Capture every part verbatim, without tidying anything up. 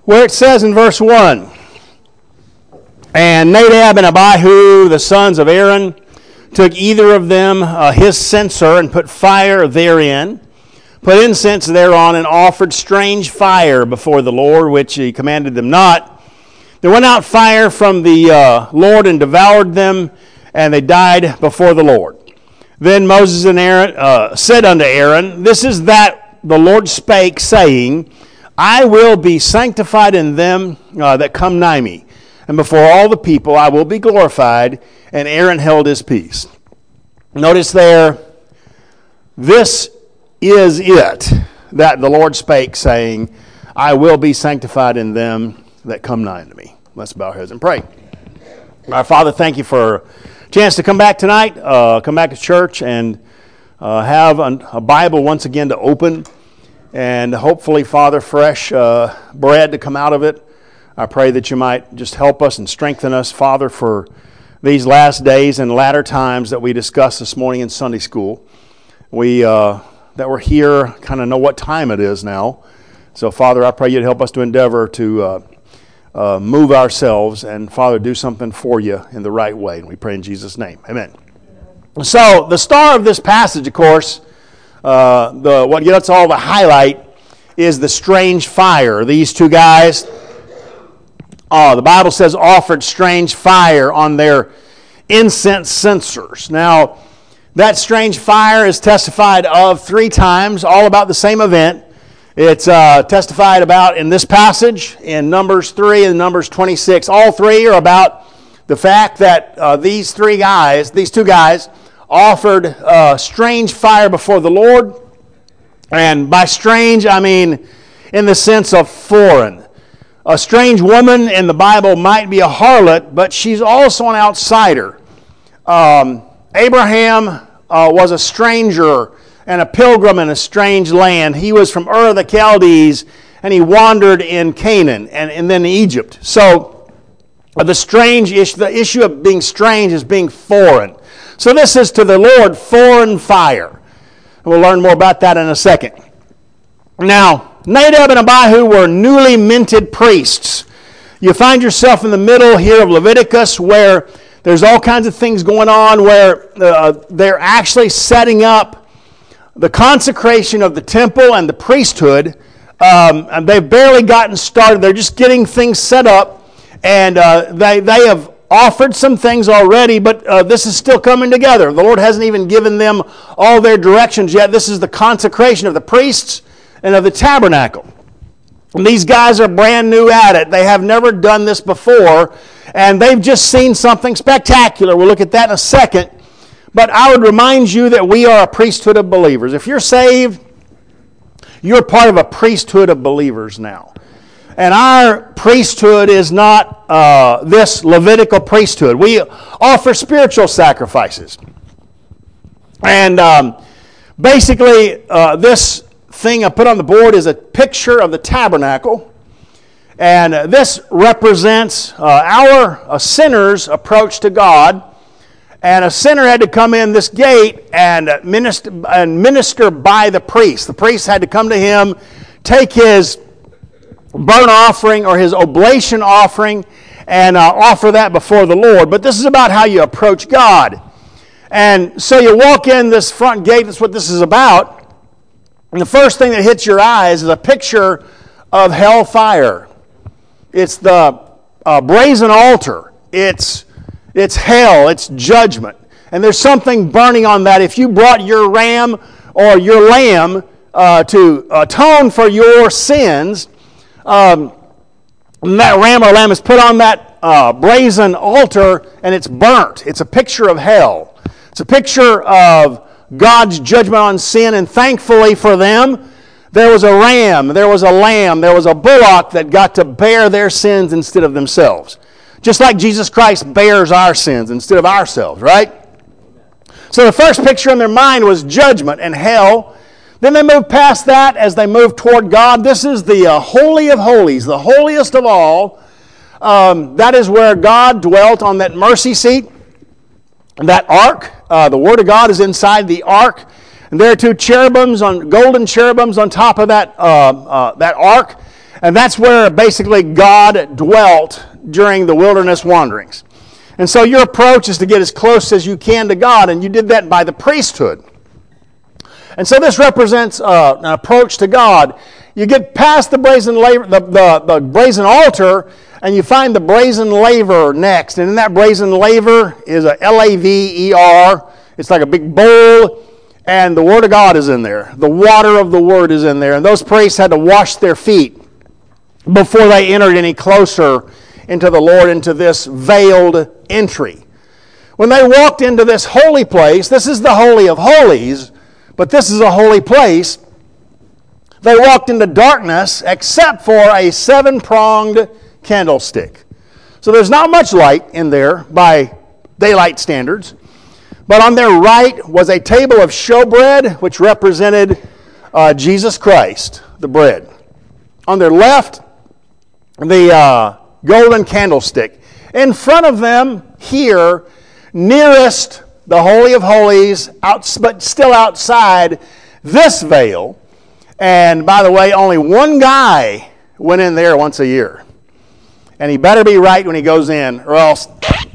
where it says in verse one, "And Nadab and Abihu, the sons of Aaron, took either of them uh, his censer and put fire therein, put incense thereon, and offered strange fire before the Lord, which he commanded them not. There went out fire from the uh, Lord and devoured them, and they died before the Lord. Then Moses and Aaron uh, said unto Aaron, This is that the Lord spake, saying, I will be sanctified in them uh, that come nigh me, and before all the people I will be glorified. And Aaron held his peace." Notice there, this is it that the Lord spake, saying, I will be sanctified in them that come nigh unto me. Let's bow our heads and pray. Our Father, thank you for a chance to come back tonight, uh, come back to church, and uh, have a, a Bible once again to open, and hopefully, Father, fresh uh, bread to come out of it. I pray that you might just help us and strengthen us, Father, for these last days and latter times that we discussed this morning in Sunday school. We uh, that we're here kind of know what time it is now. So, Father, I pray you'd help us to endeavor to uh, uh, move ourselves and, Father, do something for you in the right way. And we pray in Jesus' name. Amen. So, the star of this passage, of course, uh, the what gets all the highlight is the strange fire. These two guys, uh, the Bible says, offered strange fire on their incense censers. Now, that strange fire is testified of three times, all about the same event. It's uh, testified about in this passage, in Numbers three and Numbers twenty-six. All three are about the fact that uh, these three guys, these two guys, offered uh, strange fire before the Lord. And by strange, I mean in the sense of foreign. A strange woman in the Bible might be a harlot, but she's also an outsider. Um, Abraham uh, was a stranger and a pilgrim in a strange land. He was from Ur of the Chaldees, and he wandered in Canaan and, and then Egypt. So uh, the strange issue, the issue of being strange is being foreign. So this is to the Lord foreign fire. We'll learn more about that in a second. Now, Nadab and Abihu were newly minted priests. You find yourself in the middle here of Leviticus, where there's all kinds of things going on, where uh, they're actually setting up the consecration of the temple and the priesthood. Um, and they've barely gotten started. They're just getting things set up, and uh, they, they have offered some things already, but uh, this is still coming together. The Lord hasn't even given them all their directions yet. This is the consecration of the priests and of the tabernacle. And these guys are brand new at it. They have never done this before, and they've just seen something spectacular. We'll look at that in a second. But I would remind you that we are a priesthood of believers. If you're saved, you're part of a priesthood of believers now. And our priesthood is not uh, this Levitical priesthood. We offer spiritual sacrifices. And um, basically, uh, this thing I put on the board is a picture of the tabernacle. And uh, this represents uh, our uh, sinner's approach to God. And a sinner had to come in this gate and minister, and minister by the priest. The priest had to come to him, take his burnt offering or his oblation offering, and uh, offer that before the Lord. But this is about how you approach God. And so you walk in this front gate, that's what this is about. And the first thing that hits your eyes is a picture of hellfire. It's the uh, brazen altar. It's, it's hell. It's judgment. And there's something burning on that. If you brought your ram or your lamb uh, to atone for your sins, um, that ram or lamb is put on that uh, brazen altar and it's burnt. It's a picture of hell. It's a picture of God's judgment on sin, and thankfully for them, there was a ram, there was a lamb, there was a bullock that got to bear their sins instead of themselves. Just like Jesus Christ bears our sins instead of ourselves, right? So the first picture in their mind was judgment and hell. Then they moved past that as they moved toward God. This is the uh, Holy of Holies, the holiest of all. Um, that is where God dwelt on that mercy seat. That ark, uh, the Word of God is inside the ark. And there are two cherubims, on golden cherubims on top of that, uh, uh, that ark. And that's where basically God dwelt during the wilderness wanderings. And so your approach is to get as close as you can to God, and you did that by the priesthood. And so this represents uh, an approach to God. You get past the brazen laver, the, the, the brazen altar, and you find the brazen laver next. And in that brazen laver is a L A V E R. It's like a big bowl, and the Word of God is in there. The water of the Word is in there. And those priests had to wash their feet before they entered any closer into the Lord, into this veiled entry. When they walked into this holy place, this is the Holy of Holies, but this is a holy place. They walked into darkness except for a seven-pronged candlestick. So there's not much light in there by daylight standards. But on their right was a table of showbread, which represented uh, Jesus Christ, the bread. On their left, the uh, golden candlestick. In front of them, here, nearest the Holy of Holies, out, but still outside this veil. And by the way, only one guy went in there once a year. And he better be right when he goes in, or else.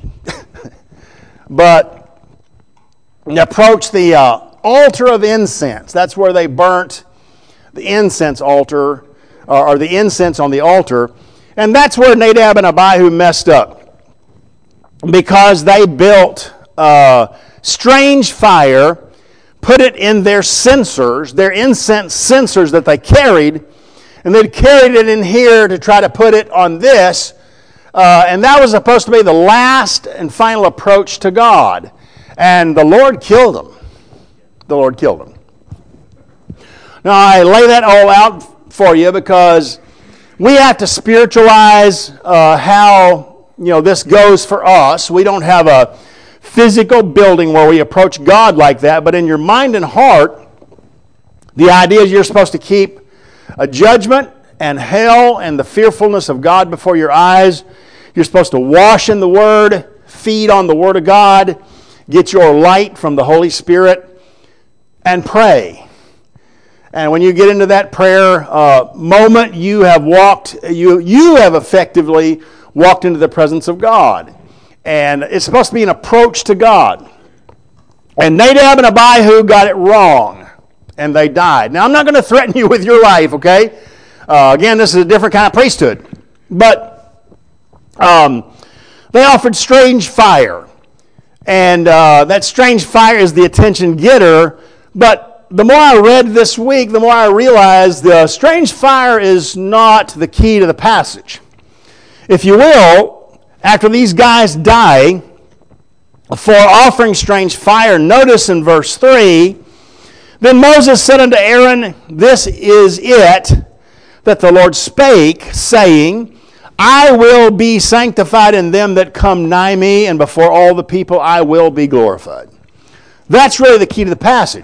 But approach the uh, altar of incense. That's where they burnt the incense altar, or, or the incense on the altar. And that's where Nadab and Abihu messed up, because they built uh, strange fire, put it in their censers, their incense censers that they carried, and they'd carried it in here to try to put it on this, uh, and that was supposed to be the last and final approach to God. And the Lord killed them. The Lord killed them. Now, I lay that all out for you because we have to spiritualize uh, how, you know, this goes for us. We don't have a physical building where we approach God like that, but in your mind and heart, the idea is you're supposed to keep a judgment and hell and the fearfulness of God before your eyes. You're supposed to wash in the Word, feed on the Word of God, get your light from the Holy Spirit, and pray. And when you get into that prayer uh, moment, you have walked, you, you have effectively walked into the presence of God. And it's supposed to be an approach to God. And Nadab and Abihu got it wrong, and they died. Now, I'm not going to threaten you with your life, okay? Uh, again, this is a different kind of priesthood. But um, they offered strange fire. And uh, that strange fire is the attention getter. But the more I read this week, the more I realized the strange fire is not the key to the passage. If you will, after these guys die for offering strange fire, notice in verse three, then Moses said unto Aaron, this is it that the Lord spake, saying, I will be sanctified in them that come nigh me, and before all the people I will be glorified. That's really the key to the passage.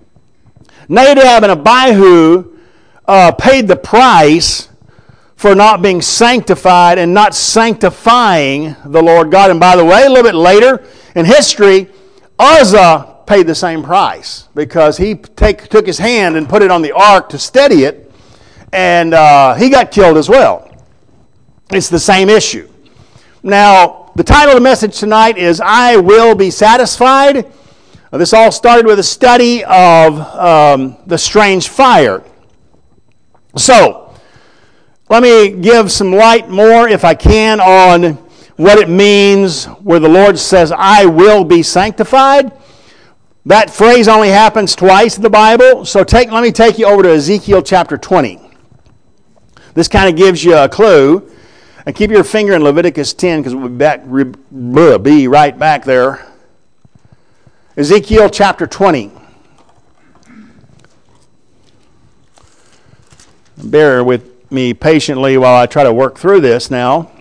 Nadab and Abihu uh, paid the price for not being sanctified and not sanctifying the Lord God. And by the way, a little bit later in history, Uzzah paid the same price because he take, took his hand and put it on the ark to steady it, and uh, he got killed as well. It's the same issue. Now, the title of the message tonight is I Will Be Satisfied. Uh, this all started with a study of um, the strange fire. So, let me give some light more, if I can, on what it means where the Lord says, I will be sanctified. That phrase only happens twice in the Bible. So take, let me take you over to Ezekiel chapter twenty. This kind of gives you a clue. And keep your finger in Leviticus ten, because we'll be, back, be right back there. Ezekiel chapter twenty. Bear with me patiently while I try to work through this now.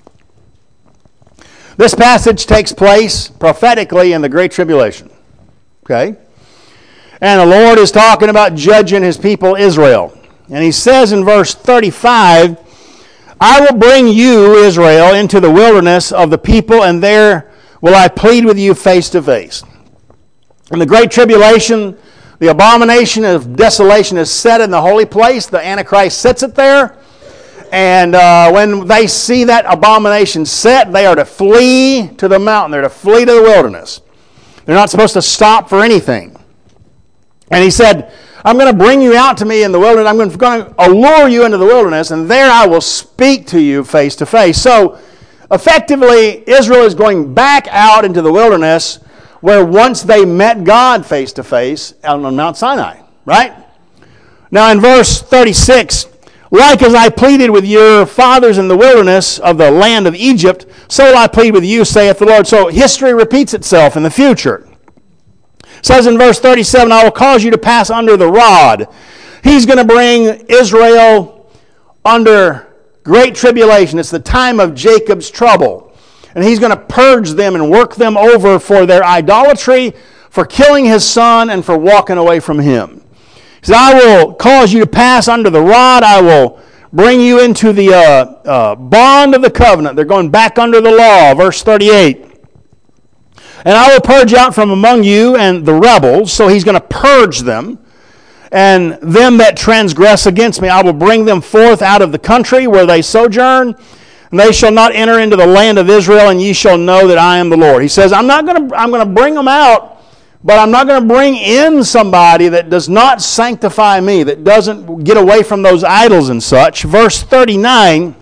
This passage takes place prophetically in the Great Tribulation. Okay? And the Lord is talking about judging His people Israel. And He says in verse thirty-five, I will bring you, Israel, into the wilderness of the people, and there will I plead with you face to face. In the Great Tribulation, the abomination of desolation is set in the holy place. The Antichrist sits it there. And uh, when they see that abomination set, they are to flee to the mountain. They're to flee to the wilderness. They're not supposed to stop for anything. And he said, I'm going to bring you out to me in the wilderness. I'm going to allure you into the wilderness, and there I will speak to you face to face. So, effectively, Israel is going back out into the wilderness where once they met God face to face out on Mount Sinai, right? Now, in verse thirty-six, like as I pleaded with your fathers in the wilderness of the land of Egypt, so will I plead with you, saith the Lord. So history repeats itself in the future. It says in verse thirty-seven, I will cause you to pass under the rod. He's going to bring Israel under great tribulation. It's the time of Jacob's trouble. And he's going to purge them and work them over for their idolatry, for killing his son, and for walking away from him. He says, I will cause you to pass under the rod. I will bring you into the uh, uh, bond of the covenant. They're going back under the law. Verse thirty-eight. And I will purge out from among you and the rebels. So he's going to purge them. And them that transgress against me, I will bring them forth out of the country where they sojourn. And they shall not enter into the land of Israel, and ye shall know that I am the Lord. He says, I'm not going to, I'm going to bring them out. But I'm not going to bring in somebody that does not sanctify me, that doesn't get away from those idols and such. Verse thirty-nine,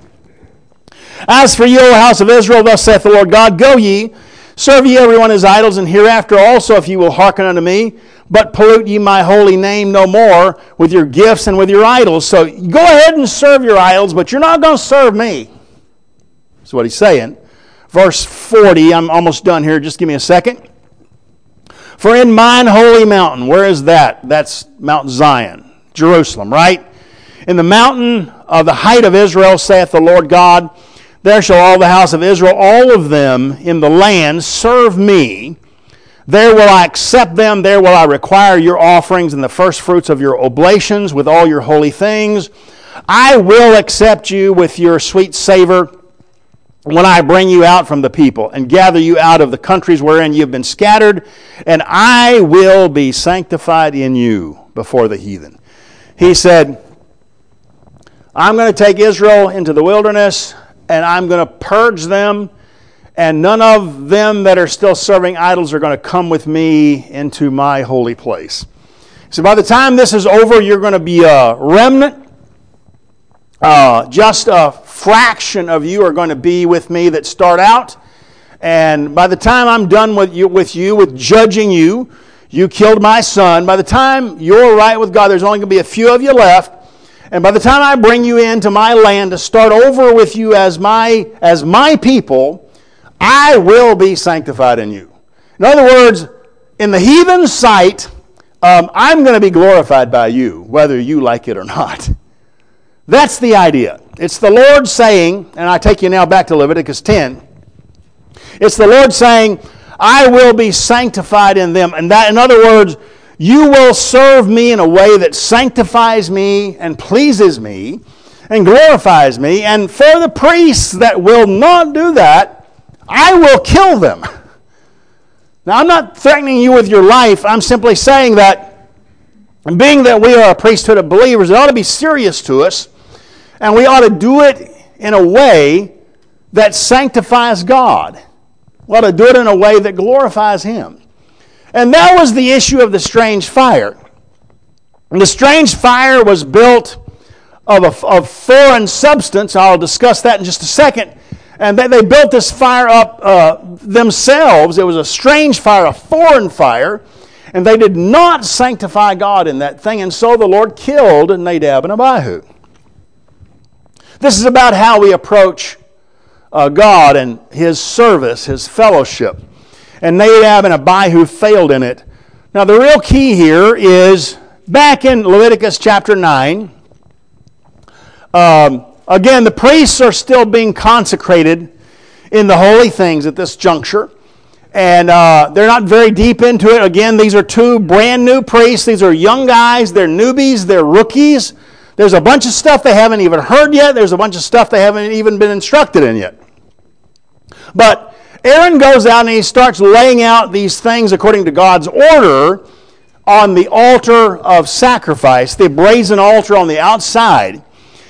As for you, O house of Israel, thus saith the Lord God, Go ye, serve ye every one his idols, and hereafter also if ye will hearken unto me, but pollute ye my holy name no more with your gifts and with your idols. So go ahead and serve your idols, but you're not going to serve me. That's what he's saying. Verse forty, I'm almost done here, just give me a second. For in mine holy mountain, where is that? That's Mount Zion, Jerusalem, right? In the mountain of the height of Israel, saith the Lord God, there shall all the house of Israel, all of them in the land, serve me. There will I accept them, there will I require your offerings and the first fruits of your oblations with all your holy things. I will accept you with your sweet savor when I bring you out from the people and gather you out of the countries wherein you have been scattered, and I will be sanctified in you before the heathen. He said, I'm going to take Israel into the wilderness, and I'm going to purge them, and none of them that are still serving idols are going to come with me into my holy place. So by the time this is over, you're going to be a remnant. Uh, just a fraction of you are going to be with me that start out. And by the time I'm done with you, with you, with judging you, you killed my son. By the time you're right with God, there's only going to be a few of you left. And by the time I bring you into my land to start over with you as my, as my people, I will be sanctified in you. In other words, in the heathen's sight, um, I'm going to be glorified by you, whether you like it or not. That's the idea. It's the Lord saying, and I take you now back to Leviticus ten. It's the Lord saying, I will be sanctified in them. And that, in other words, you will serve me in a way that sanctifies me and pleases me and glorifies me. And for the priests that will not do that, I will kill them. Now, I'm not threatening you with your life. I'm simply saying that, and being that we are a priesthood of believers, it ought to be serious to us. And we ought to do it in a way that sanctifies God. We ought to do it in a way that glorifies Him. And that was the issue of the strange fire. And the strange fire was built of a of foreign substance. I'll discuss that in just a second. And they, they built this fire up uh, themselves. It was a strange fire, a foreign fire. And they did not sanctify God in that thing. And so the Lord killed Nadab and Abihu. This is about how we approach uh, God and His service, His fellowship. And Nadab and Abihu failed in it. Now the real key here is back in Leviticus chapter nine. Um, again, the priests are still being consecrated in the holy things at this juncture. And uh, they're not very deep into it. Again, these are two brand new priests. These are young guys. They're newbies. They're rookies. There's a bunch of stuff they haven't even heard yet. There's a bunch of stuff they haven't even been instructed in yet. But Aaron goes out and he starts laying out these things according to God's order on the altar of sacrifice, the brazen altar on the outside.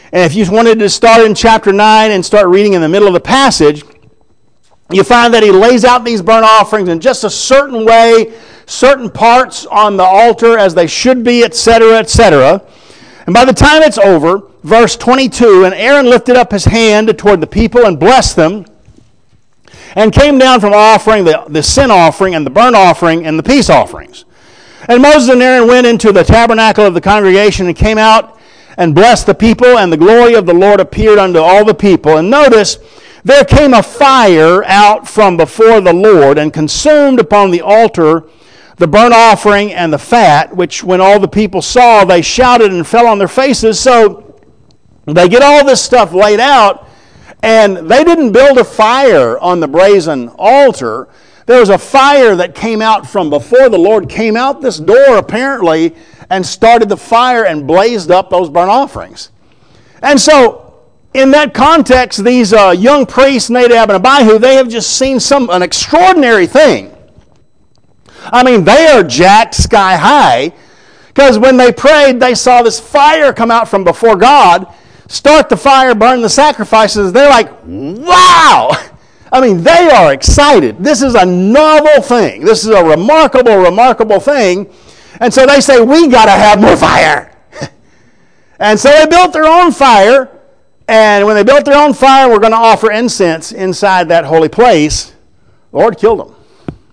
And if you wanted to start in chapter nine and start reading in the middle of the passage, you find that he lays out these burnt offerings in just a certain way, certain parts on the altar as they should be, et cetera, et cetera. And by the time it's over, verse twenty-two, and Aaron lifted up his hand toward the people and blessed them, and came down from offering the, the sin offering and the burnt offering and the peace offerings. And Moses and Aaron went into the tabernacle of the congregation and came out and blessed the people, and the glory of the Lord appeared unto all the people. And notice, there came a fire out from before the Lord and consumed upon the altar the burnt offering and the fat, which when all the people saw, they shouted and fell on their faces. So they get all this stuff laid out, and they didn't build a fire on the brazen altar. There was a fire that came out from before the Lord, came out this door apparently, and started the fire and blazed up those burnt offerings. And so, in that context, these uh, young priests, Nadab and Abihu, they have just seen some an extraordinary thing. I mean, they are jacked sky high, because when they prayed, they saw this fire come out from before God, start the fire, burn the sacrifices. They're like, wow! I mean, they are excited. This is a novel thing. This is a remarkable, remarkable thing. And so they say, we got to have more fire. And so they built their own fire. And when they built their own fire, we're going to offer incense inside that holy place. The Lord killed them.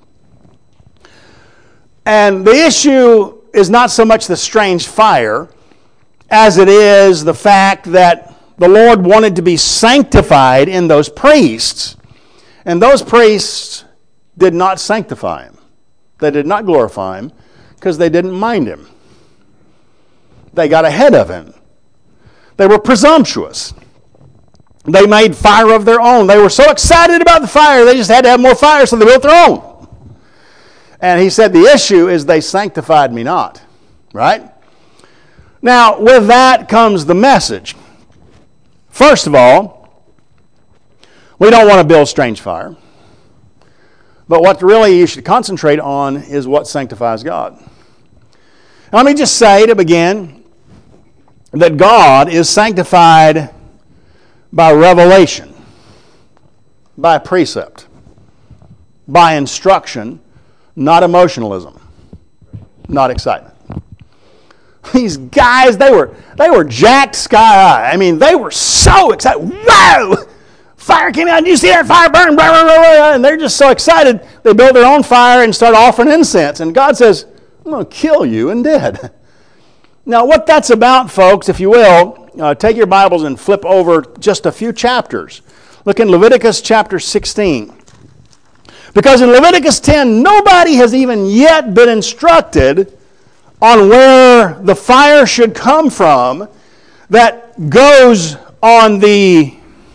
And the issue is not so much the strange fire as it is the fact that the Lord wanted to be sanctified in those priests. And those priests did not sanctify him. They did not glorify him because they didn't mind him. They got ahead of him. They were presumptuous. They made fire of their own. They were so excited about the fire, they just had to have more fire, so they built their own. And he said, the issue is they sanctified me not. Right? Now, with that comes the message. First of all, we don't want to build strange fire. But what really you should concentrate on is what sanctifies God. Now, let me just say to begin that God is sanctified by revelation, by precept, by instruction, not emotionalism, not excitement. These guys, they were they were jacked sky high. I mean, they were so excited. Whoa! Fire came out. Did you see that fire burn? Blah, blah, blah, blah. And they're just so excited. They build their own fire and start offering incense. And God says, I'm going to kill you and dead. Now, what that's about, folks, if you will, uh, take your Bibles and flip over just a few chapters. Look in Leviticus chapter sixteen. Because in Leviticus ten, nobody has even yet been instructed on where the fire should come from that goes on the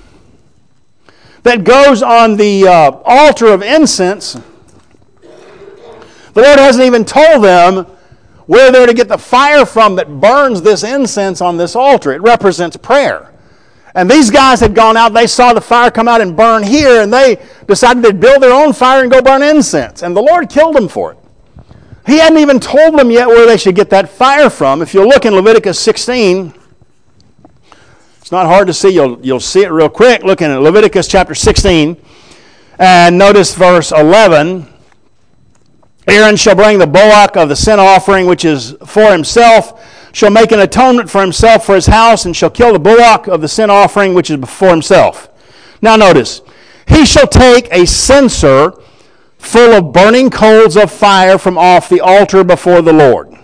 that goes on the uh, altar of incense. The Lord hasn't even told them where they're to get the fire from that burns this incense on this altar. It represents prayer. And these guys had gone out, they saw the fire come out and burn here, and they decided they'd build their own fire and go burn incense. And the Lord killed them for it. He hadn't even told them yet where they should get that fire from. If you look in Leviticus sixteen, it's not hard to see. You'll, you'll see it real quick. Look in Leviticus chapter sixteen, and notice verse eleven. Aaron shall bring the bullock of the sin offering, which is for himself, shall make an atonement for himself for his house, and shall kill the bullock of the sin offering, which is before himself. Now notice, he shall take a censer full of burning coals of fire from off the altar before the Lord.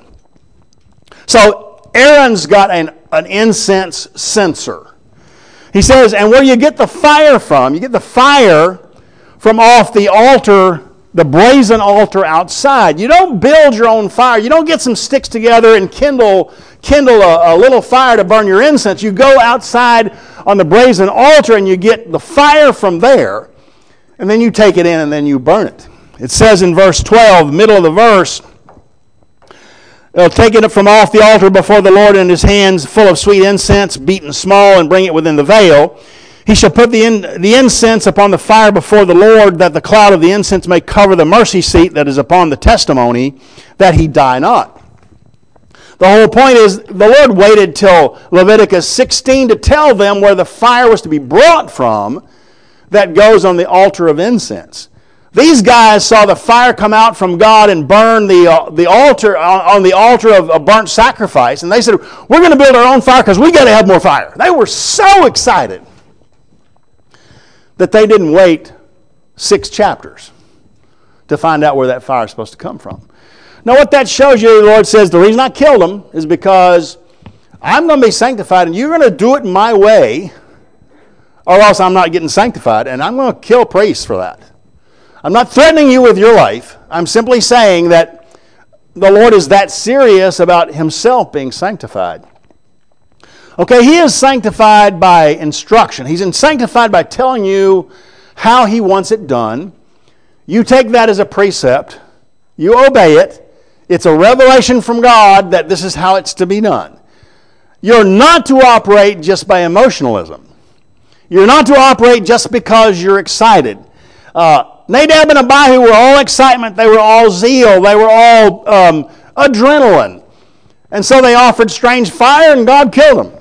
So Aaron's got an, an incense censer. He says, and where you get the fire from, you get the fire from off the altar, the brazen altar outside. You don't build your own fire. You don't get some sticks together and kindle, kindle a, a little fire to burn your incense. You go outside on the brazen altar and you get the fire from there, and then you take it in and then you burn it. It says in verse twelve, middle of the verse, they'll take it from off the altar before the Lord in his hands, full of sweet incense, beaten small, and bring it within the veil. He shall put the, in, the incense upon the fire before the Lord, that the cloud of the incense may cover the mercy seat that is upon the testimony, that he die not. The whole point is the Lord waited till Leviticus sixteen to tell them where the fire was to be brought from that goes on the altar of incense. These guys saw the fire come out from God and burn the, uh, the altar on, on the altar of a burnt sacrifice. And they said, we're going to build our own fire because we got to have more fire. They were so excited that they didn't wait six chapters to find out where that fire is supposed to come from. Now what that shows you, the Lord says, the reason I killed them is because I'm going to be sanctified and you're going to do it my way or else I'm not getting sanctified, and I'm going to kill priests for that. I'm not threatening you with your life. I'm simply saying that the Lord is that serious about himself being sanctified. Okay, he is sanctified by instruction. He's sanctified by telling you how he wants it done. You take that as a precept. You obey it. It's a revelation from God that this is how it's to be done. You're not to operate just by emotionalism. You're not to operate just because you're excited. Uh, Nadab and Abihu were all excitement. They were all zeal. They were all um, adrenaline. And so they offered strange fire and God killed them.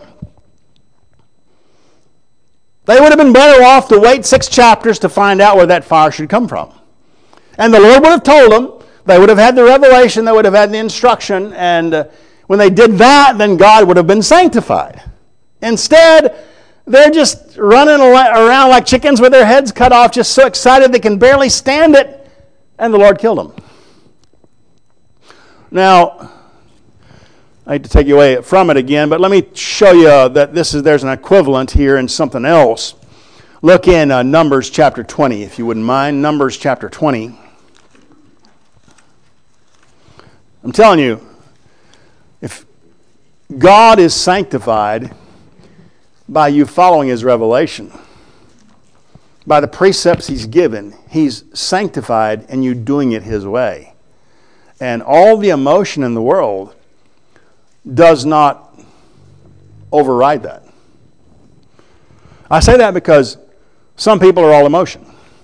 They would have been better off to wait six chapters to find out where that fire should come from. And the Lord would have told them. They would have had the revelation. They would have had the instruction. And uh, when they did that, then God would have been sanctified. Instead, they're just running around like chickens with their heads cut off, just so excited they can barely stand it, and the Lord killed them. Now, I hate to take you away from it again, but let me show you that this is there's an equivalent here in something else. Look in uh, Numbers chapter twenty, if you wouldn't mind. Numbers chapter twenty. I'm telling you, if God is sanctified by you following his revelation, by the precepts he's given, he's sanctified and you doing it his way. And all the emotion in the world does not override that. I say that because some people are all emotion.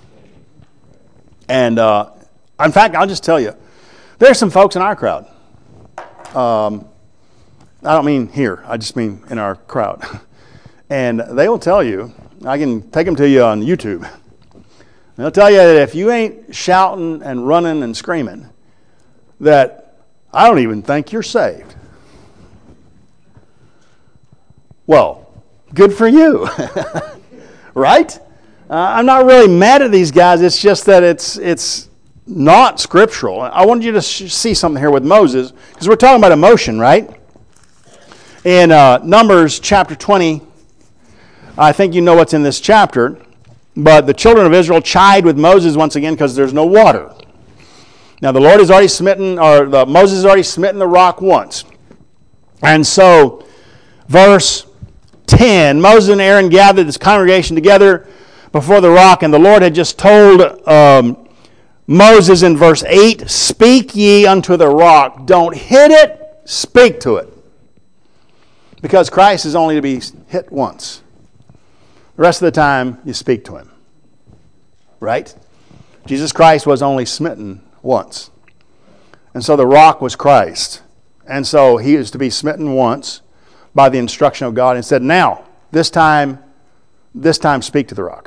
And uh, in fact, I'll just tell you, there's some folks in our crowd. Um, I don't mean here, I just mean in our crowd. And they will tell you, I can take them to you on YouTube. They'll tell you that if you ain't shouting and running and screaming, that I don't even think you're saved. Well, good for you. Right? Uh, I'm not really mad at these guys. It's just that it's it's not scriptural. I wanted you to sh- see something here with Moses, because we're talking about emotion, right? In uh, Numbers chapter twenty, I think you know what's in this chapter, but the children of Israel chide with Moses once again because there's no water. Now the Lord has already smitten, or the, Moses has already smitten the rock once. And so, verse ten, Moses and Aaron gathered this congregation together before the rock, and the Lord had just told um, Moses in verse eight, speak ye unto the rock. Don't hit it, speak to it. Because Christ is only to be hit once. The rest of the time, you speak to him. Right? Jesus Christ was only smitten once. And so the rock was Christ. And so he is to be smitten once by the instruction of God and said, now, this time, this time speak to the rock.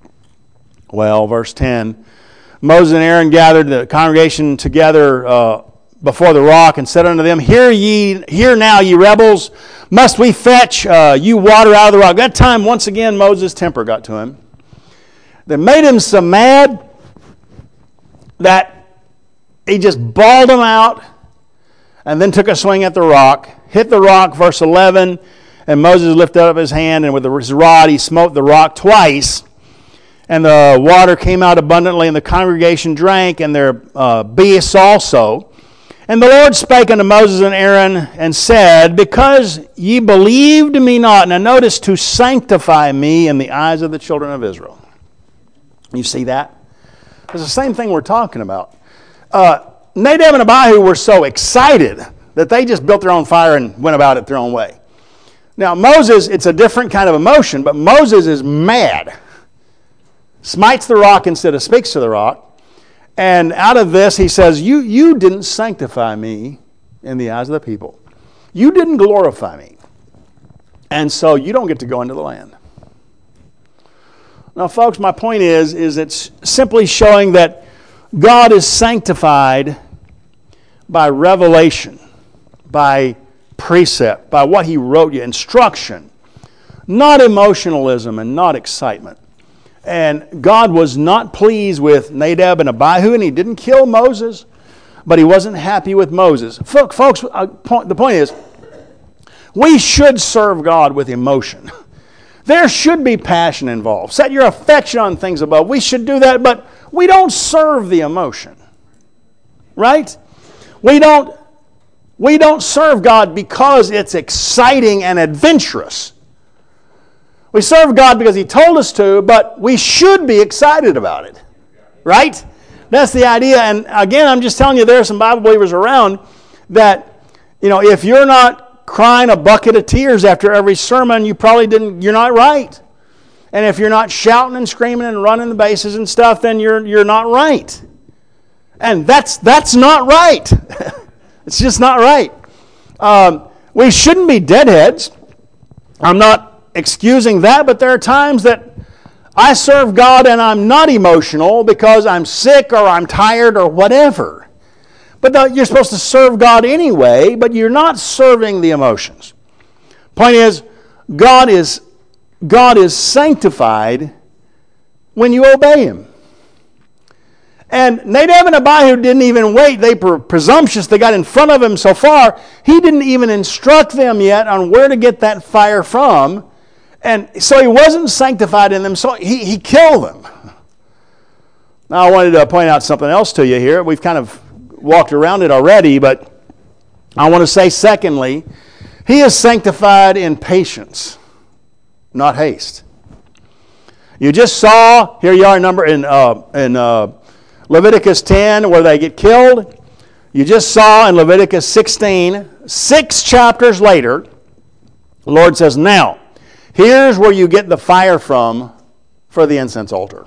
Well, verse ten, Moses and Aaron gathered the congregation together uh, before the rock and said unto them, Hear ye, hear now, ye rebels, must we fetch uh, you water out of the rock? That time, once again, Moses' temper got to him. They made him so mad that he just bawled them out and then took a swing at the rock, hit the rock, verse eleven, and Moses lifted up his hand, and with his rod he smote the rock twice, and the water came out abundantly, and the congregation drank, and their uh, beasts also. And the Lord spake unto Moses and Aaron, and said, Because ye believed me not, now notice, to sanctify me in the eyes of the children of Israel. You see that? It's the same thing we're talking about. Uh, Nadab and Abihu were so excited that they just built their own fire and went about it their own way. Now Moses, it's a different kind of emotion, but Moses is mad. Smites the rock instead of speaks to the rock. And out of this he says, you, you didn't sanctify me in the eyes of the people. You didn't glorify me. And so you don't get to go into the land. Now, folks, my point is, is it's simply showing that God is sanctified by revelation, by precept, by what He wrote you, instruction, not emotionalism and not excitement. And God was not pleased with Nadab and Abihu, and He didn't kill Moses, but He wasn't happy with Moses. Folks, uh, point, the point is, we should serve God with emotion. There should be passion involved. Set your affection on things above. We should do that, but we don't serve the emotion. Right? We don't, we don't serve God because it's exciting and adventurous. We serve God because He told us to, but we should be excited about it. Right? That's the idea. And again, I'm just telling you, there are some Bible believers around that, you know, if you're not crying a bucket of tears after every sermon, you probably didn't, you're not right. And if you're not shouting and screaming and running the bases and stuff, then you're you're not right. And that's that's not right. It's just not right. Um, we shouldn't be deadheads. I'm not excusing that, but there are times that I serve God and I'm not emotional because I'm sick or I'm tired or whatever. But you're supposed to serve God anyway, but you're not serving the emotions. Point is, God is, God is sanctified when you obey Him. And Nadab and Abihu didn't even wait. They were presumptuous. They got in front of Him so far. He didn't even instruct them yet on where to get that fire from. And so He wasn't sanctified in them, so He, he killed them. Now I wanted to point out something else to you here. We've kind of walked around it already, but I want to say secondly, He is sanctified in patience, not haste. You just saw, here you are number in, uh, in uh, Leviticus ten where they get killed. You just saw in Leviticus sixteen, six chapters later, the Lord says, now, here's where you get the fire from for the incense altar.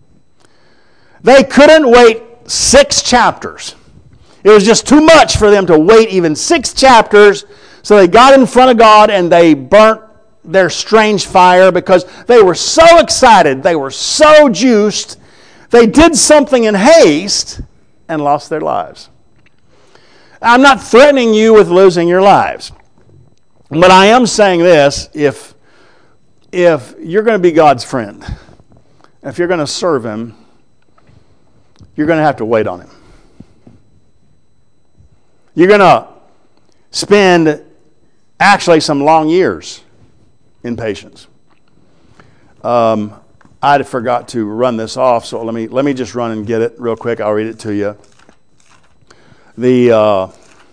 They couldn't wait six chapters. It was just too much for them to wait even six chapters, so they got in front of God and they burnt their strange fire because they were so excited, they were so juiced, they did something in haste and lost their lives. I'm not threatening you with losing your lives, but I am saying this, if, if you're going to be God's friend, if you're going to serve Him, you're going to have to wait on Him. You're going to spend actually some long years in patience. Um, I forgot to run this off, so let me let me just run and get it real quick. I'll read it to you. The uh,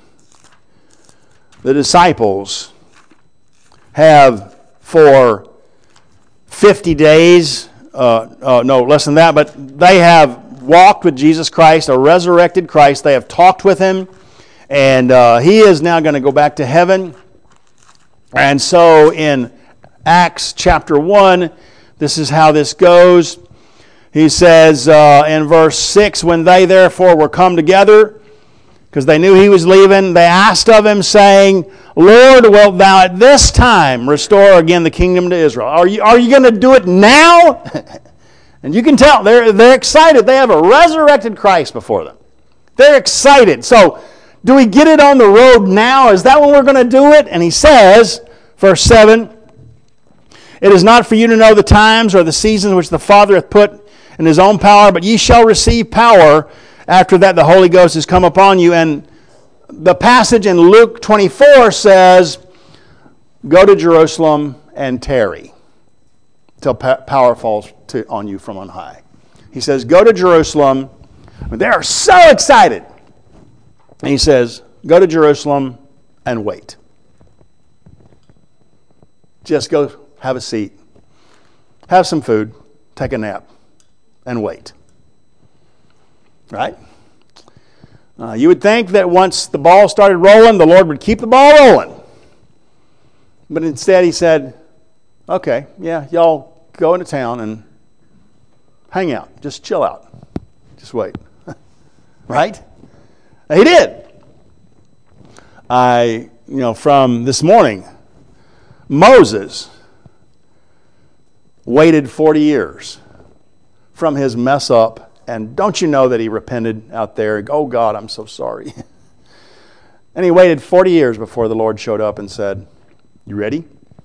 the disciples have for fifty days, uh, uh, no less than that, but they have walked with Jesus Christ, a resurrected Christ. They have talked with Him. And uh, He is now going to go back to heaven. And so in Acts chapter one, this is how this goes. He says uh, in verse six, when they therefore were come together, because they knew He was leaving, they asked of Him, saying, Lord, wilt Thou at this time restore again the kingdom to Israel? Are you, are you going to do it now? And you can tell, they're, they're excited. They have a resurrected Christ before them. They're excited. So, do we get it on the road now? Is that when we're going to do it? And He says, verse seven, it is not for you to know the times or the seasons which the Father hath put in His own power, but ye shall receive power after that the Holy Ghost has come upon you. And the passage in Luke twenty-four says, go to Jerusalem and tarry till power falls to, on you from on high. He says, go to Jerusalem. They are so excited. And He says, go to Jerusalem and wait. Just go have a seat, have some food, take a nap, and wait. Right? Uh, you would think that once the ball started rolling, the Lord would keep the ball rolling. But instead He said, okay, yeah, y'all go into town and hang out. Just chill out. Just wait. Right? He did. I you know, from this morning. Moses waited forty years from his mess up. And don't you know that he repented out there? Oh, God, I'm so sorry. And he waited forty years before the Lord showed up and said, you ready?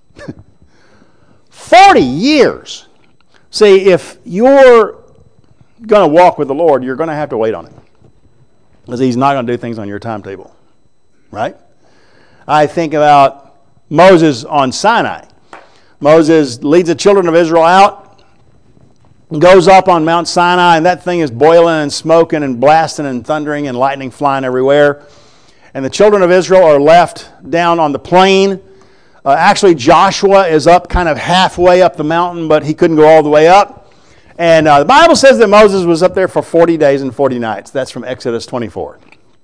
forty years. See, if you're going to walk with the Lord, you're going to have to wait on him. Because he's not going to do things on your timetable. Right? I think about Moses on Sinai. Moses leads the children of Israel out, goes up on Mount Sinai, and that thing is boiling and smoking and blasting and thundering and lightning flying everywhere. And the children of Israel are left down on the plain. Uh, actually, Joshua is up kind of halfway up the mountain, but he couldn't go all the way up. And uh, the Bible says that Moses was up there for forty days and forty nights. That's from Exodus twenty-four.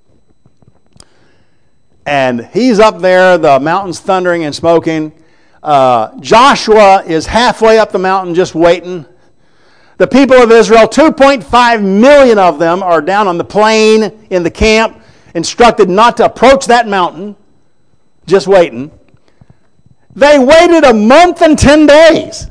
And he's up there, the mountain's thundering and smoking. Uh, Joshua is halfway up the mountain just waiting. The people of Israel, two point five million of them, are down on the plain in the camp, instructed not to approach that mountain, just waiting. They waited a month and ten days.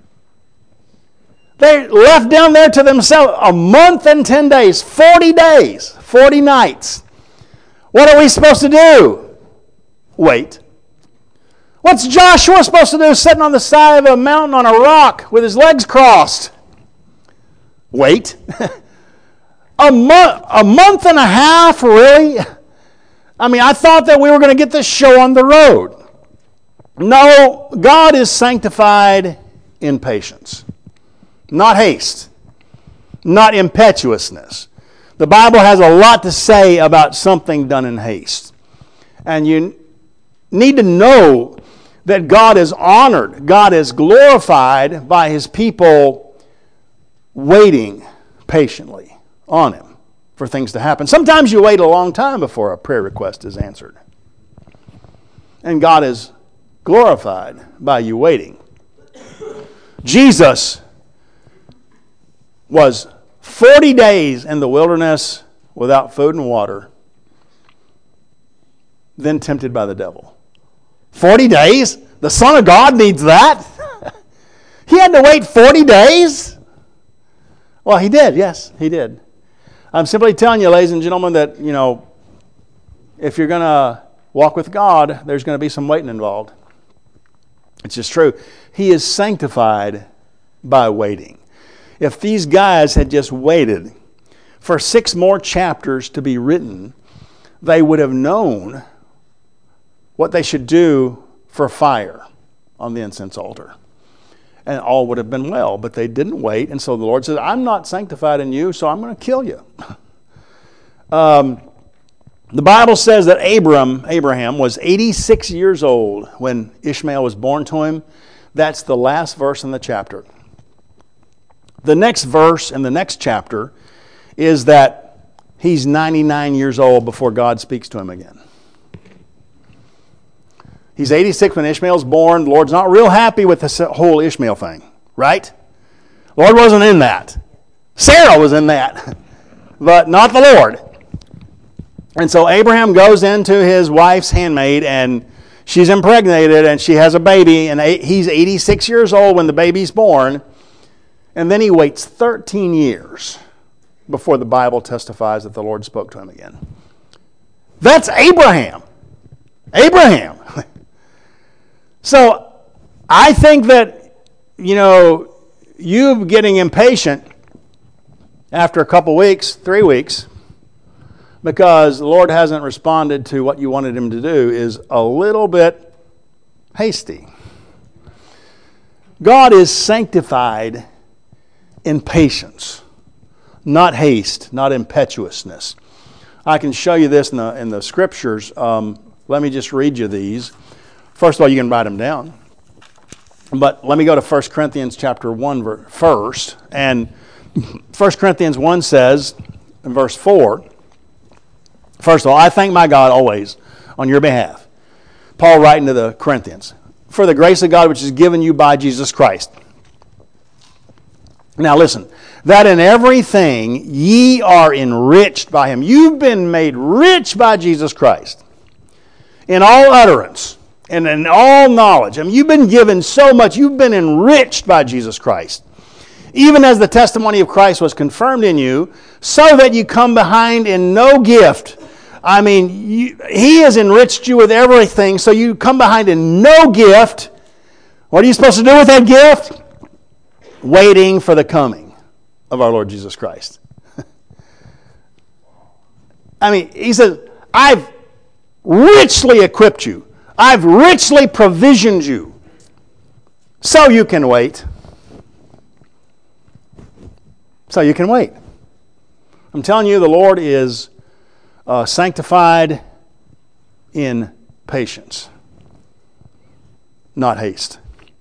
They left down there to themselves a month and ten days, forty days, forty nights. What are we supposed to do? Wait. What's Joshua supposed to do sitting on the side of a mountain on a rock with his legs crossed? Wait. a, mo- a month and a half, really? I mean, I thought that we were going to get this show on the road. No, God is sanctified in patience. Not haste. Not impetuousness. The Bible has a lot to say about something done in haste. And you need to know that God is honored, God is glorified by His people waiting patiently on Him for things to happen. Sometimes you wait a long time before a prayer request is answered. And God is glorified by you waiting. Jesus was forty days in the wilderness without food and water, then tempted by the devil. forty days? The Son of God needs that? He had to wait forty days? Well, He did, yes, He did. I'm simply telling you, ladies and gentlemen, that, you know, if you're going to walk with God, there's going to be some waiting involved. It's just true. He is sanctified by waiting. If these guys had just waited for six more chapters to be written, they would have known what they should do for fire on the incense altar. And all would have been well, but they didn't wait. And so the Lord said, I'm not sanctified in you, so I'm going to kill you. um, the Bible says that Abram, Abraham was eighty-six years old when Ishmael was born to him. That's the last verse in the chapter. The next verse in the next chapter is that he's ninety-nine years old before God speaks to him again. He's eighty-six when Ishmael's born. The Lord's not real happy with the whole Ishmael thing, right? The Lord wasn't in that. Sarah was in that, but not the Lord. And so Abraham goes into his wife's handmaid, and she's impregnated, and she has a baby, and he's eighty-six years old when the baby's born. And then he waits thirteen years before the Bible testifies that the Lord spoke to him again. That's Abraham. Abraham. So I think that, you know, you getting impatient after a couple weeks, three weeks, because the Lord hasn't responded to what you wanted Him to do is a little bit hasty. God is sanctified in patience, not haste, not impetuousness. I can show you this in the in the scriptures. Um, let me just read you these. First of all, you can write them down. But let me go to First Corinthians chapter one first. And First Corinthians one says, in verse four, first of all, I thank my God always on your behalf. Paul writing to the Corinthians, for the grace of God which is given you by Jesus Christ. Now listen, that in everything ye are enriched by Him. You've been made rich by Jesus Christ. in all utterance and in all knowledge. I mean, you've been given so much. You've been enriched by Jesus Christ. Even as the testimony of Christ was confirmed in you, so that you come behind in no gift. I mean, you, He has enriched you with everything, so you come behind in no gift. What are you supposed to do with that gift? Waiting for the coming of our Lord Jesus Christ. I mean, He says, I've richly equipped you. I've richly provisioned you so you can wait. So you can wait. I'm telling you, the Lord is uh, sanctified in patience, not haste.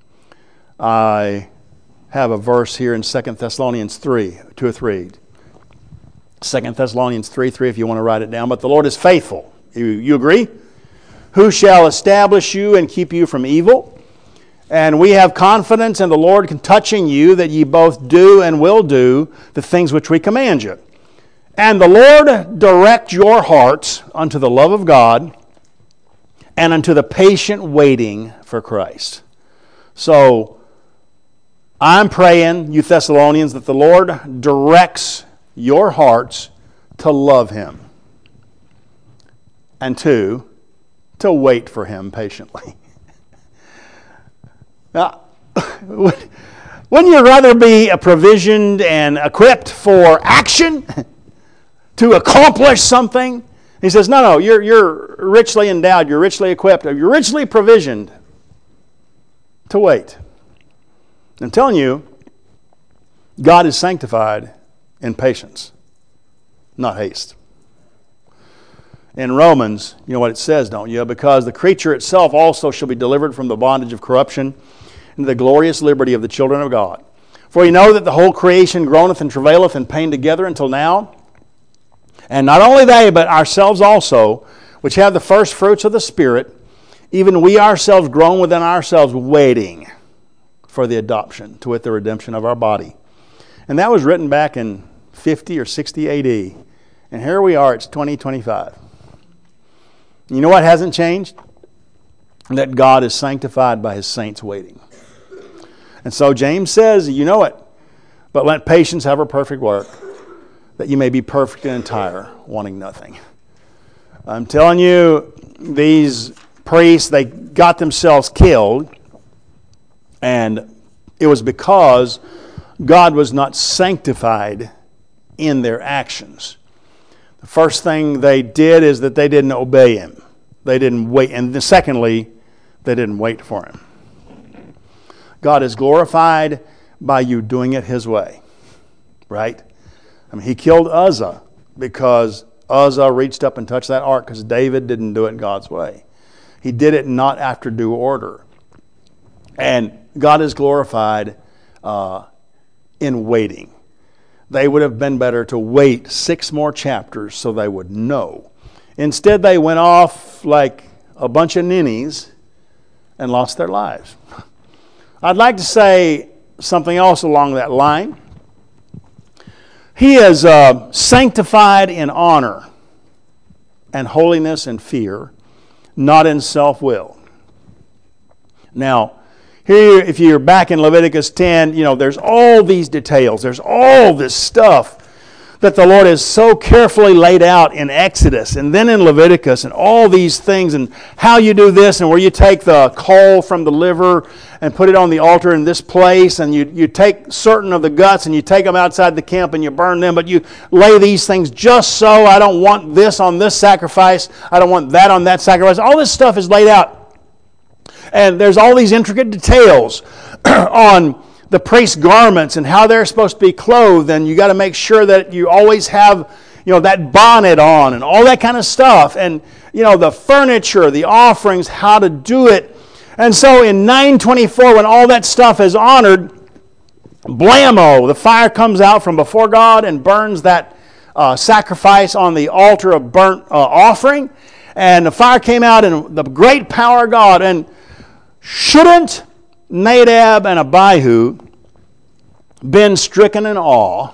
I have a verse here in Second Thessalonians three, two or three. Second Thessalonians three, three, if you want to write it down. But the Lord is faithful. You, you agree? Who shall establish you and keep you from evil? And we have confidence in the Lord touching you that ye both do and will do the things which we command you. And the Lord direct your hearts unto the love of God and unto the patient waiting for Christ. So, I'm praying, you Thessalonians, that the Lord directs your hearts to love Him. And two, to wait for Him patiently. Now, wouldn't you rather be provisioned and equipped for action to accomplish something? He says, no, no, you're, you're richly endowed, you're richly equipped, you're richly provisioned to wait. I'm telling you, God is sanctified in patience, not haste. In Romans, you know what it says, don't you? Because the creature itself also shall be delivered from the bondage of corruption into the glorious liberty of the children of God. For you know that the whole creation groaneth and travaileth in pain together until now. And not only they, but ourselves also, which have the first fruits of the Spirit, even we ourselves groan within ourselves, waiting for the adoption, to wit, the redemption of our body. And that was written back in fifty or sixty A D. And here we are, it's twenty twenty-five. You know what hasn't changed? That God is sanctified by His saints waiting. And so James says, you know it, but let patience have her perfect work, that you may be perfect and entire, wanting nothing. I'm telling you, these priests, they got themselves killed, and it was because God was not sanctified in their actions. The first thing they did is that they didn't obey Him. They didn't wait. And then secondly, they didn't wait for Him. God is glorified by you doing it His way. Right? I mean, He killed Uzzah because Uzzah reached up and touched that ark because David didn't do it God's way. He did it not after due order. And God is glorified uh, in waiting. They would have been better to wait six more chapters so they would know. Instead, they went off like a bunch of ninnies and lost their lives. I'd like to say something else along that line. He is uh, sanctified in honor and holiness and fear, not in self-will. Now, here, if you're back in Leviticus ten, you know, there's all these details. There's all this stuff that the Lord has so carefully laid out in Exodus and then in Leviticus, and all these things, and how you do this, and where you take the coal from the liver and put it on the altar in this place, and you, you take certain of the guts and you take them outside the camp and you burn them, but you lay these things just so. I don't want this on this sacrifice. I don't want that on that sacrifice. All this stuff is laid out. And there's all these intricate details on the priest's garments and how they're supposed to be clothed, and you got to make sure that you always have, you know, that bonnet on and all that kind of stuff, and you know, the furniture, the offerings, how to do it. And so in nine twenty-four, when all that stuff is honored, blammo, the fire comes out from before God and burns that uh, sacrifice on the altar of burnt uh, offering, and the fire came out in the great power of God. And shouldn't Nadab and Abihu been stricken in awe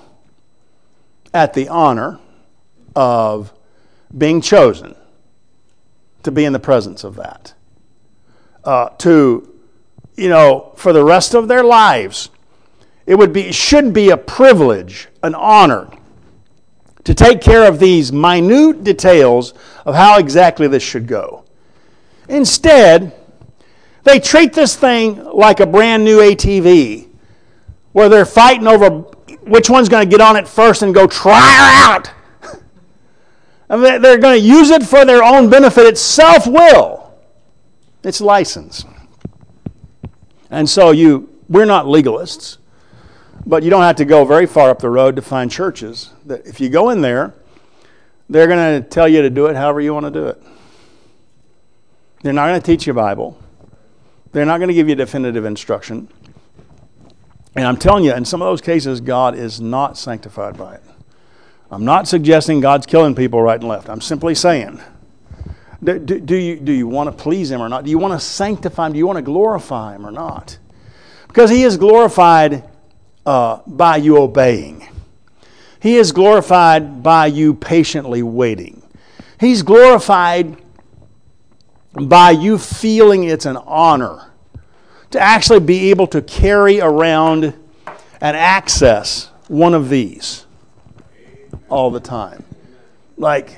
at the honor of being chosen to be in the presence of that. Uh, to, you know, for the rest of their lives, it would be, it should be a privilege, an honor, to take care of these minute details of how exactly this should go. Instead, they treat this thing like a brand new A T V, where they're fighting over which one's going to get on it first and go try her out. And they're going to use it for their own benefit. It's self-will. It's license. And so you, we're not legalists, but you don't have to go very far up the road to find churches that if you go in there, they're going to tell you to do it however you want to do it. They're not going to teach you Bible. They're not going to give you definitive instruction. And I'm telling you, in some of those cases, God is not sanctified by it. I'm not suggesting God's killing people right and left. I'm simply saying, do, do, do you, do you want to please Him or not? Do you want to sanctify Him? Do you want to glorify Him or not? Because He is glorified uh, by you obeying. He is glorified by you patiently waiting. He's glorified by you feeling it's an honor to actually be able to carry around and access one of these all the time. Like,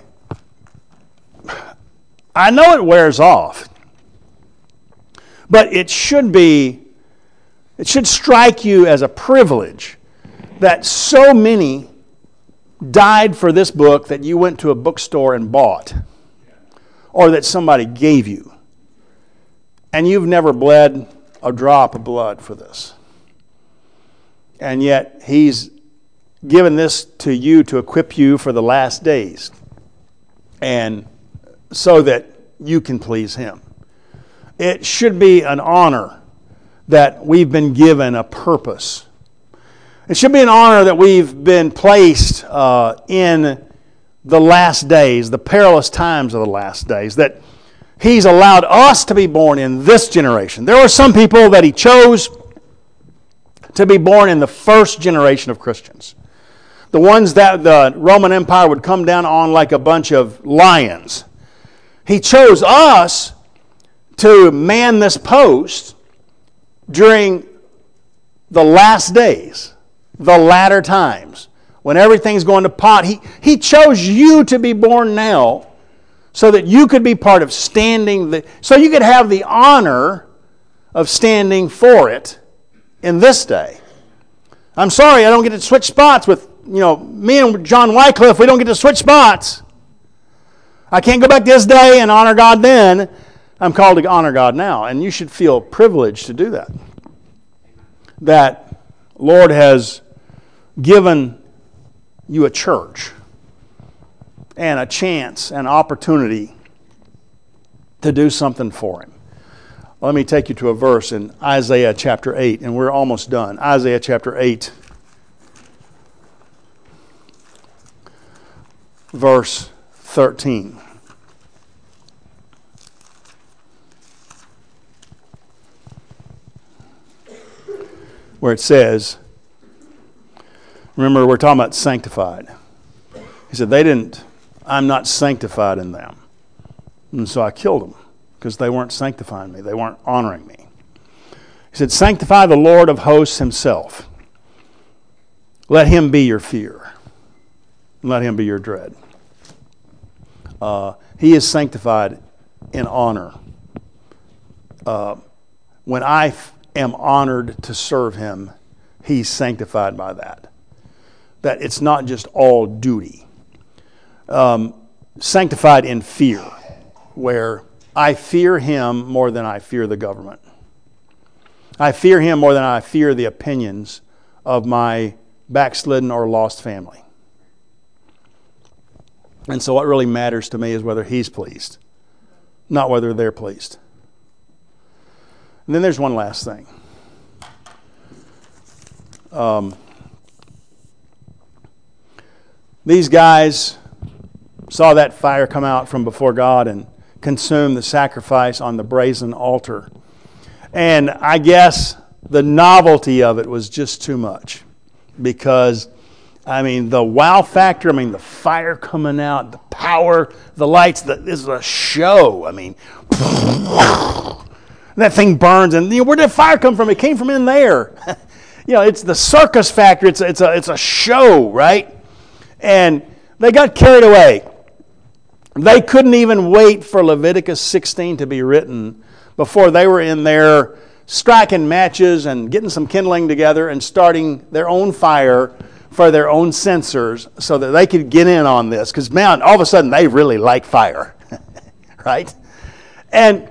I know it wears off, but it should be, it should strike you as a privilege that so many died for this book that you went to a bookstore and bought, or that somebody gave you, and you've never bled a drop of blood for this. And yet He's given this to you to equip you for the last days, and so that you can please Him. It should be an honor that we've been given a purpose. It should be an honor that we've been placed uh, in the last days, the perilous times of the last days, that He's allowed us to be born in this generation. There were some people that He chose to be born in the first generation of Christians. The ones that the Roman Empire would come down on like a bunch of lions. He chose us to man this post during the last days, the latter times, when everything's going to pot. He, he chose you to be born now so that you could be part of standing, the, so you could have the honor of standing for it in this day. I'm sorry I don't get to switch spots with, you know, me and John Wycliffe, we don't get to switch spots. I can't go back this day and honor God then. I'm called to honor God now, and you should feel privileged to do that. That Lord has given you a church and a chance, an opportunity to do something for Him. Let me take you to a verse in Isaiah chapter eight, and we're almost done. Isaiah chapter eight, verse thirteen. Where it says, remember we're talking about sanctified. He said, they didn't, I'm not sanctified in them. And so I killed them because they weren't sanctifying me. They weren't honoring me. He said, sanctify the Lord of hosts Himself. Let Him be your fear. Let Him be your dread. Uh, he is sanctified in honor. Uh, when I f- am honored to serve Him, He's sanctified by that. That it's not just all duty. Um, sanctified in fear, where I fear Him more than I fear the government. I fear Him more than I fear the opinions of my backslidden or lost family. And so what really matters to me is whether He's pleased, not whether they're pleased. And then there's one last thing. Um, these guys saw that fire come out from before God and consume the sacrifice on the brazen altar. And I guess the novelty of it was just too much, because I mean, the wow factor, I mean, the fire coming out, the power, the lights, the, this is a show. I mean, that thing burns, and you know, where did fire come from? It came from in there. You know, it's the circus factor. It's, it's, a, it's a show, right? And they got carried away. They couldn't even wait for Leviticus sixteen to be written before they were in there striking matches and getting some kindling together and starting their own fire for their own censers so that they could get in on this. Because, man, all of a sudden they really like fire, right? And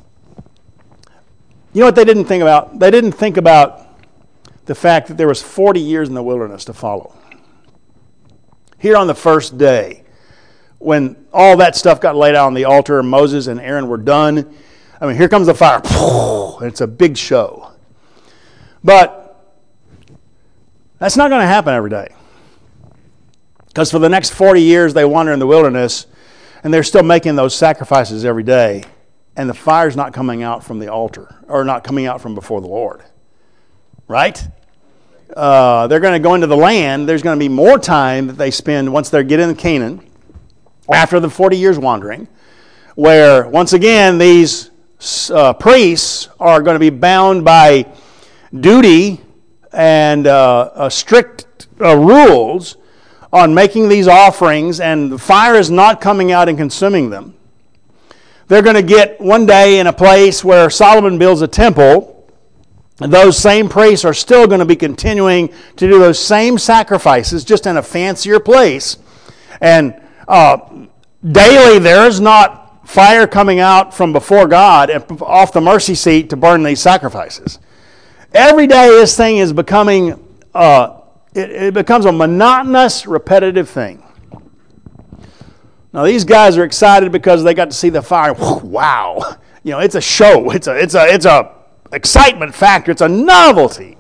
you know what they didn't think about? They didn't think about the fact that there was forty years in the wilderness to follow. Here on the first day, when all that stuff got laid out on the altar and Moses and Aaron were done, I mean, here comes the fire. It's a big show. But that's not going to happen every day. Because for the next forty years, they wander in the wilderness, and they're still making those sacrifices every day, and the fire's not coming out from the altar, or not coming out from before the Lord. Right? Uh, they're going to go into the land. There's going to be more time that they spend once they get in Canaan, after the forty years wandering, where, once again, these uh, priests are going to be bound by duty and uh, uh, strict uh, rules on making these offerings, and the fire is not coming out and consuming them. They're going to get one day in a place where Solomon builds a temple, and those same priests are still going to be continuing to do those same sacrifices, just in a fancier place. And uh, daily there is not fire coming out from before God and off the mercy seat to burn these sacrifices. Every day this thing is becoming, uh, it, it becomes a monotonous, repetitive thing. Now these guys are excited because they got to see the fire. Wow, you know, it's a show. It's a, it's a, it's a excitement factor. It's a novelty.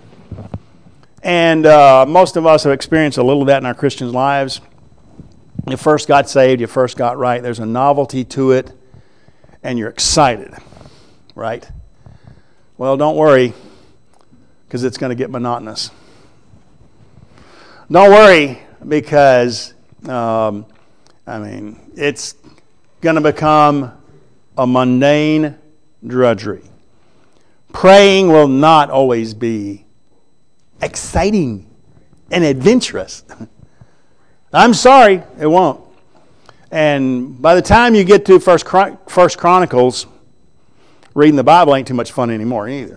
And uh, most of us have experienced a little of that in our Christian lives. You first got saved, you first got right. There's a novelty to it, and you're excited, right? Well, don't worry, because it's going to get monotonous. Don't worry, because, um, I mean, it's going to become a mundane drudgery. Praying will not always be exciting and adventurous. I'm sorry, it won't. And by the time you get to First Chron- First Chronicles, reading the Bible ain't too much fun anymore either.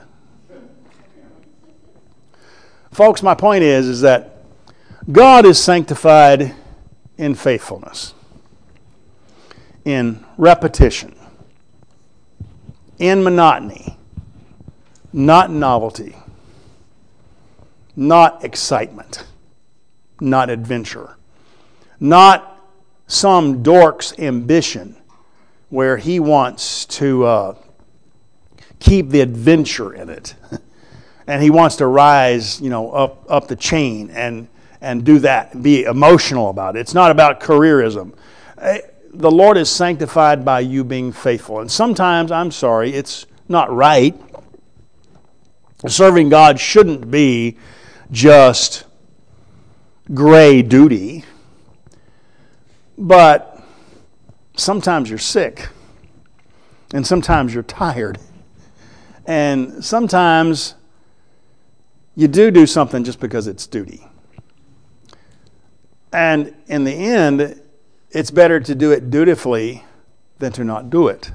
Folks, my point is, is that God is sanctified in faithfulness, in repetition, in monotony, not novelty, not excitement, not adventure. Not some dork's ambition where he wants to uh, keep the adventure in it. And he wants to rise, you know, up, up the chain and, and do that, and be emotional about it. It's not about careerism. The Lord is sanctified by you being faithful. And sometimes, I'm sorry, it's not right. Serving God shouldn't be just gray duty. But sometimes you're sick, and sometimes you're tired, and sometimes you do do something just because it's duty. And in the end, it's better to do it dutifully than to not do it.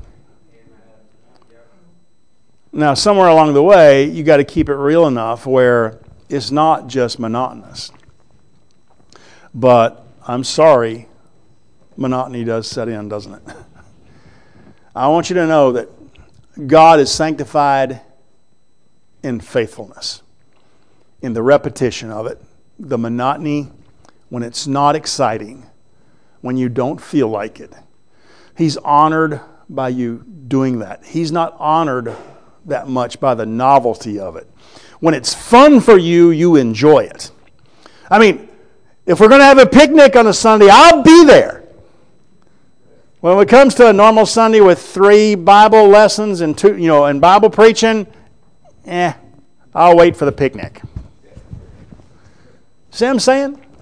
Now, somewhere along the way, you got to keep it real enough where it's not just monotonous. But I'm sorry, monotony does set in, doesn't it? I want you to know that God is sanctified in faithfulness, in the repetition of it, the monotony when it's not exciting, when you don't feel like it. He's honored by you doing that. He's not honored that much by the novelty of it. When it's fun for you, you enjoy it. I mean, if we're going to have a picnic on a Sunday, I'll be there. When it comes to a normal Sunday with three Bible lessons and two, you know, and Bible preaching, eh, I'll wait for the picnic. See what I'm saying?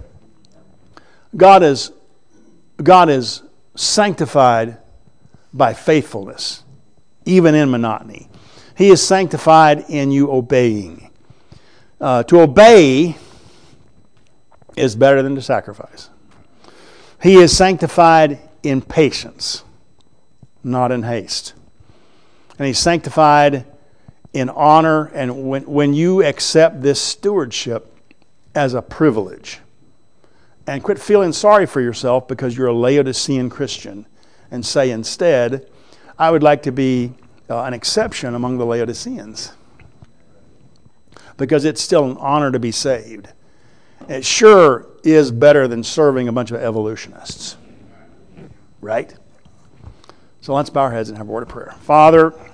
God is, God is sanctified by faithfulness, even in monotony. He is sanctified in you obeying. Uh, to obey is better than to sacrifice. He is sanctified in patience, not in haste. And He's sanctified in honor, and when, when you accept this stewardship as a privilege, and quit feeling sorry for yourself because you're a Laodicean Christian, and say instead, I would like to be uh, an exception among the Laodiceans, because it's still an honor to be saved. It sure is better than serving a bunch of evolutionists. Right? So let's bow our heads and have a word of prayer. Father,